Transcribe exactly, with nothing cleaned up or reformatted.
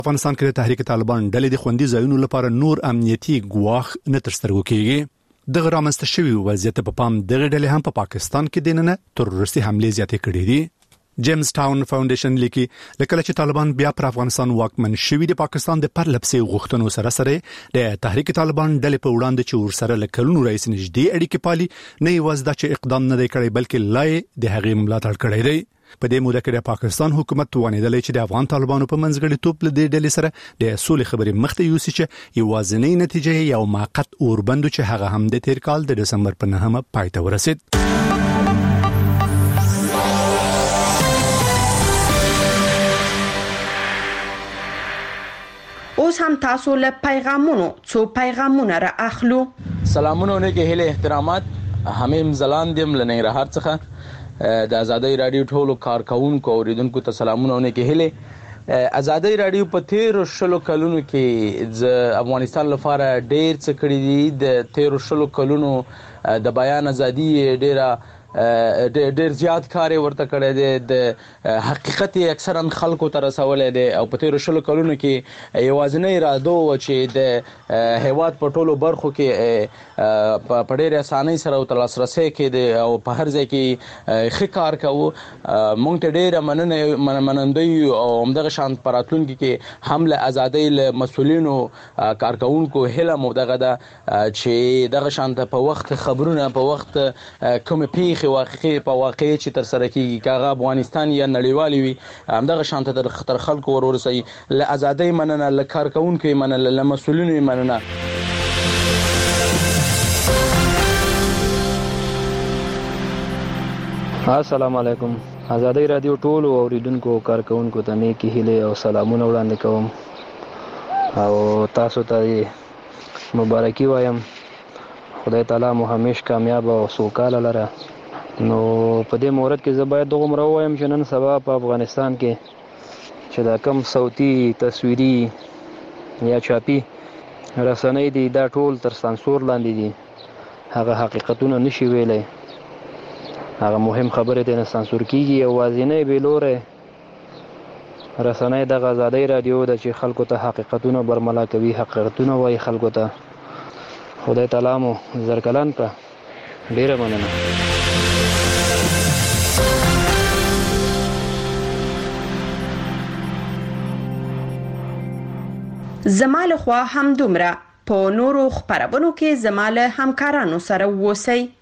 افغانستان کې د تحریک طالبان ډلې د خوندي ځایونو لپاره نور امنیتي ګواښ نه تر سترګو کېږي. دغه رامنځته شوی وضعیت په پام دغه ډلې هم په پا پاکستان کې دننه تروریستي حملې زیاتې کړې دي. جیمز ټاون فاونډیشن لیکي لکه چې طالبان بیا پر افغانستان واکمن شوی د پاکستان د پرلپسې غوښتنو سره سره د تحریک طالبان ډلې په وړاندې چې ورسره لکلونو رئیس نږدې اړیکې پالي نه یوازې دا چې اقدام نه دی کړی بلکې لای د هغې ملاتړ کړی دی. په دې موده کې د پاکستان حکومت توانیدلی چې د افغان طالبانو په منځګړیتوب له دې ډلې سره د سولې خبرې مخته یوسي چې یوازینۍ نتیجه یو موقت اوربند چې هغه هم د تیر کال د دسمبر په نهمه پای ته ورسید. اوس هم تاسو له پیغامونو څو پیغامونه را اخلو. سلامونه نیکه هله احترامات. همیم زلاندیم له ننګرهار څخه د ازادۍ رادیو ټولو کارکونکو اوریدونکو ته سلامونه نیکه هله. ازادۍ رادیو په تیر شلو کلونو کې د افغانستان لپاره ډیر څه کړی دي. د تیر شلو کلونو د بیان ازادي ډیره ډیر زیات کار ورته کړی دی. د حقیقت اکثرا خلکو ته رسولې دی او په تیر شلو کلونو کې یوازینی اراده و چې د هیواد په ټولو برخو کې په ډیر اسانۍ سره او تلاسرسي کې دی او په هر ځای کې ښه کار کوو. مونږ ته ډیر مننه منندوی او همدغه شان پراتلونکو کې هم له ازادۍ له مسولینو کارکونکو هله مو دغه ده چې دغه شان په وخت خبرونه په وخت کوم پیښ واقعي په واقعي چې تر سره کیږي کاغه افغانستان یا نړیوالي وي همدغه شانته در خطر خلکو ورورسي له ازادۍ مننه له کارکونکو مننه له مسولینو مننه. السلام علیکم. ازادۍ رادیو ټولو اوریدونکو کارکونکو ته نیکی هیله او سلامونه وړاندې کوم او تاسو ته مبارکي وایم. خدای تعالی مو همیش کامیاب او سوکاله لره. نو په دې مورد کې زه باید دغه مرو وایم چې نن سبا په افغانستان کې چې دا کم صوتي تصویري یا چاپي رسنۍ دي دا ټول تر سانسور لاندې دي. هغه حقیقتونه نشي ویلای. هغه مهم خبره ده نه سانسور کیږي او وازینه بیلوره رسنۍ د ازادۍ رادیو د چې خلکو ته حقیقتونه برملا کوي حقیقتونه وایي خلکو ته. خدای تعالی مو زرکلان کا ډیره مننه. زماله خوا هم دومره په نورو خبرونو کې زماله همکارانو سره ووسی.